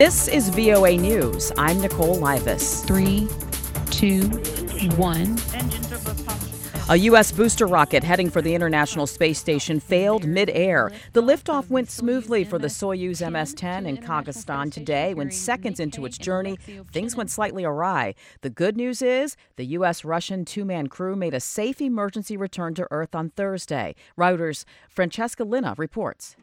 This is VOA News. I'm Nicole Livas. 3, 2, 1. A U.S. booster rocket heading for the International Space Station failed mid-air. The liftoff went smoothly for the Soyuz MS-10 in Kazakhstan today. When seconds into its journey, things went slightly awry. The good news is the U.S.-Russian two-man crew made a safe emergency return to Earth on Thursday. Reuters' Francesca Linna reports.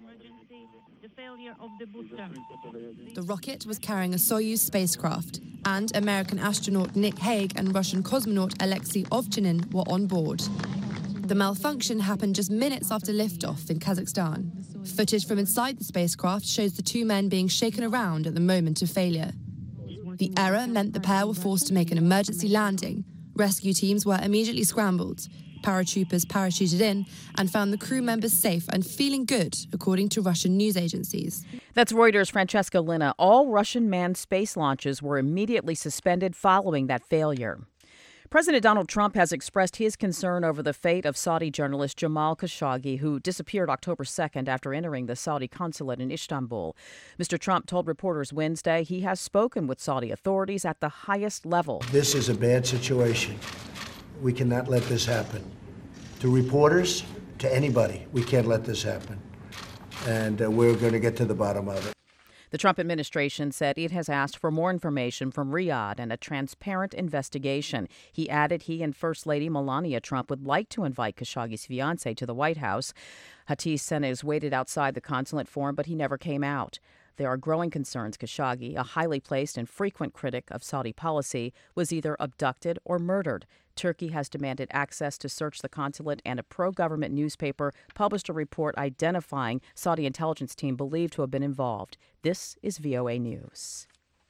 The rocket was carrying a Soyuz spacecraft, and American astronaut Nick Hague and Russian cosmonaut Alexei Ovchinin were on board. The malfunction happened just minutes after liftoff in Kazakhstan. Footage from inside the spacecraft shows the two men being shaken around at the moment of failure. The error meant the pair were forced to make an emergency landing. Rescue teams were immediately scrambled. Paratroopers parachuted in and found the crew members safe and feeling good, according to Russian news agencies. That's Reuters' Francesca Linna. All Russian manned space launches were immediately suspended following that failure. President Donald Trump has expressed his concern over the fate of Saudi journalist Jamal Khashoggi, who disappeared October 2nd after entering the Saudi consulate in Istanbul. Mr. Trump told reporters Wednesday he has spoken with Saudi authorities at the highest level. This is a bad situation. We cannot let this happen. To reporters, to anybody, we can't let this happen. And we're going to get to the bottom of it. The Trump administration said it has asked for more information from Riyadh and a transparent investigation. He added he and First Lady Melania Trump would like to invite Khashoggi's fiancé to the White House. Hatice Senez waited outside the consulate for him, but he never came out. There are growing concerns Khashoggi, a highly placed and frequent critic of Saudi policy, was either abducted or murdered. Turkey has demanded access to search the consulate, and a pro-government newspaper published a report identifying Saudi intelligence team believed to have been involved. This is VOA News.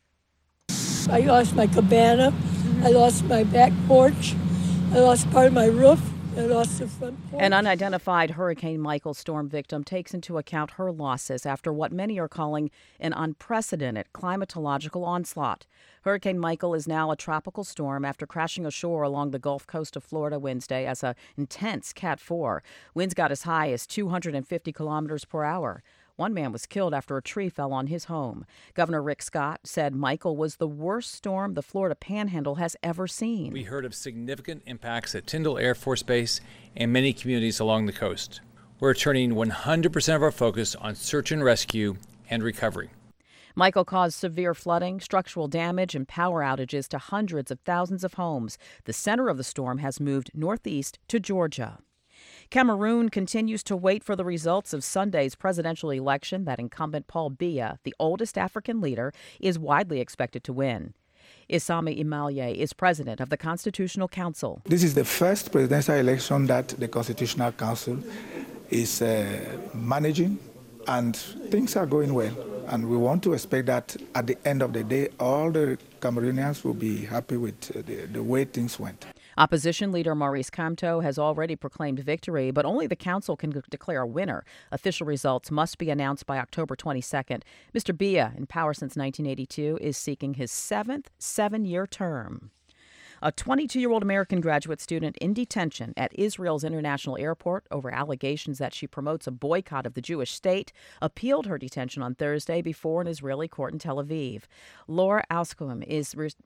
I lost my cabana. I lost my back porch. I lost part of my roof. I lost the front porch. An unidentified Hurricane Michael storm victim takes into account her losses after what many are calling an unprecedented climatological onslaught. Hurricane Michael is now a tropical storm after crashing ashore along the Gulf Coast of Florida Wednesday as an intense Cat 4. Winds got as high as 250 kilometers per hour. One man was killed after a tree fell on his home. Governor Rick Scott said Michael was the worst storm the Florida Panhandle has ever seen. We heard of significant impacts at Tyndall Air Force Base and many communities along the coast. We're turning 100% of our focus on search and rescue and recovery. Michael caused severe flooding, structural damage, and power outages to hundreds of thousands of homes. The center of the storm has moved northeast to Georgia. Cameroon continues to wait for the results of Sunday's presidential election that incumbent Paul Biya, the oldest African leader, is widely expected to win. Isami Imalie is president of the Constitutional Council. This is the first presidential election that the Constitutional Council is managing, and things are going well. And we want to expect that at the end of the day, all the Cameroonians will be happy with the way things went. Opposition leader Maurice Kamto has already proclaimed victory, but only the council can declare a winner. Official results must be announced by October 22nd. Mr. Biya, in power since 1982, is seeking his seventh seven-year term. A 22-year-old American graduate student in detention at Israel's International Airport over allegations that she promotes a boycott of the Jewish state appealed her detention on Thursday before an Israeli court in Tel Aviv. Laura Alskom is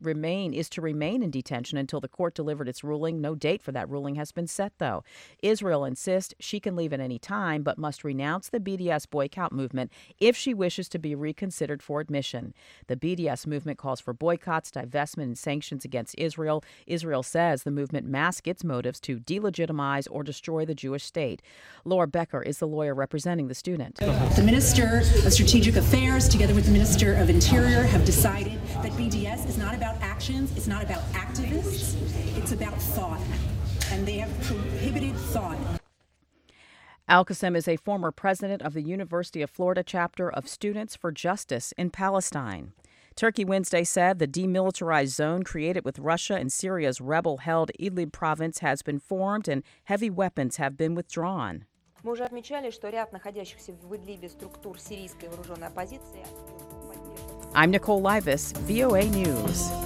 to remain in detention until the court delivered its ruling. No date for that ruling has been set, though. Israel insists she can leave at any time but must renounce the BDS boycott movement if she wishes to be reconsidered for admission. The BDS movement calls for boycotts, divestment, and sanctions against Israel. Israel says the movement masks its motives to delegitimize or destroy the Jewish state. Laura Becker is the lawyer representing the student. The Minister of Strategic Affairs, together with the Minister of Interior, have decided that BDS is not about actions, it's not about activists, it's about thought. And they have prohibited thought. Al-Qassem is a former president of the University of Florida chapter of Students for Justice in Palestine. Turkey Wednesday said the demilitarized zone created with Russia and Syria's rebel-held Idlib province has been formed and heavy weapons have been withdrawn. I'm Nicole Livas, VOA News.